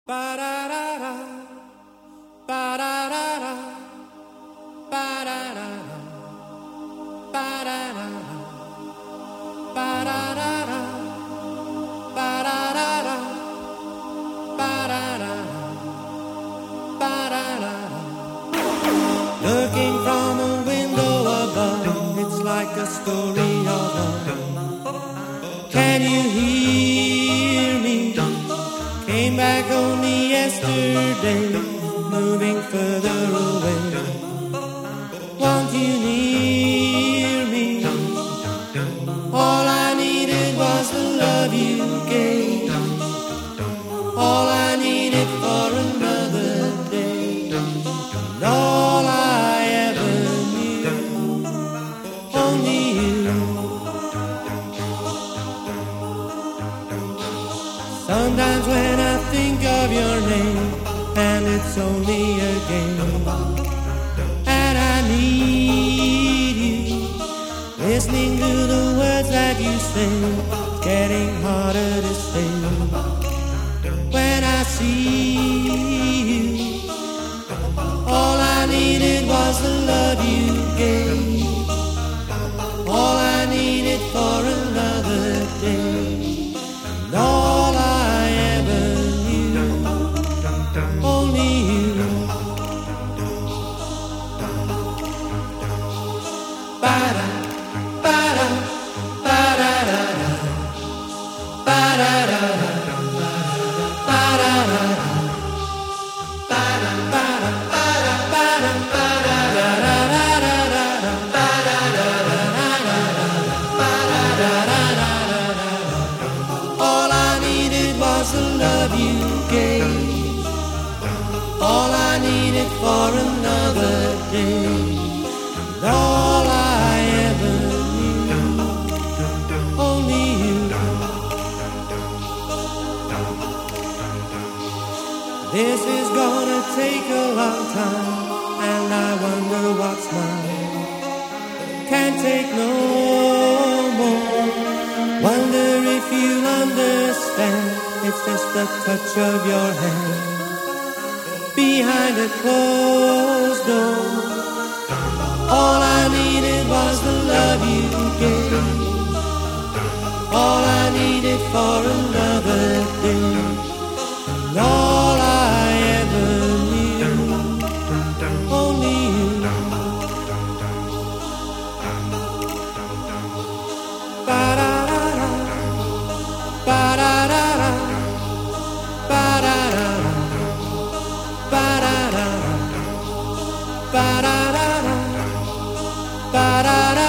Ba-da-da-da, ba-da-da-da, ba-da-da-da, ba-da-da-da, ba-da-da-da, ba-da-da-da, ba-da-da-da, ba-da-da-da. Looking from a window above, it's like a story of love. Can you hear me? Came back only yesterday, moving further away. Won't you hear me? All I needed was the love you gave. All I needed for another day. And all I ever knew, only you. Sometimes when I think of your name, and it's only a game, and I need you, listening to the words that you say, getting harder to say. When I see you, all I needed was the love you gave. All I needed for another day. And all I ever knew, only you. Ba-da, ba-da, ba-da-da-da, ba-da-da-da, ba-da-da-da, ba-da, ba-da, ba-da, ba-da, ba-da-da-da-da-da, ba-da-da-da-da-da, all I needed was the love you gave. All I needed for another day. And all I ever knew, only you. This is gonna take a long time, and I wonder what's mine. Can't take no more. Wonder if you'll understand. It's just the touch of your hand behind a closed door. All I needed was the love you gave. All I needed for another day. And all I ever knew, only you. Ba-da-da-da, ba-da-da-da, ba-da-da-da, ba-da-da-da, ba-da-da-da, ba-da-da-da.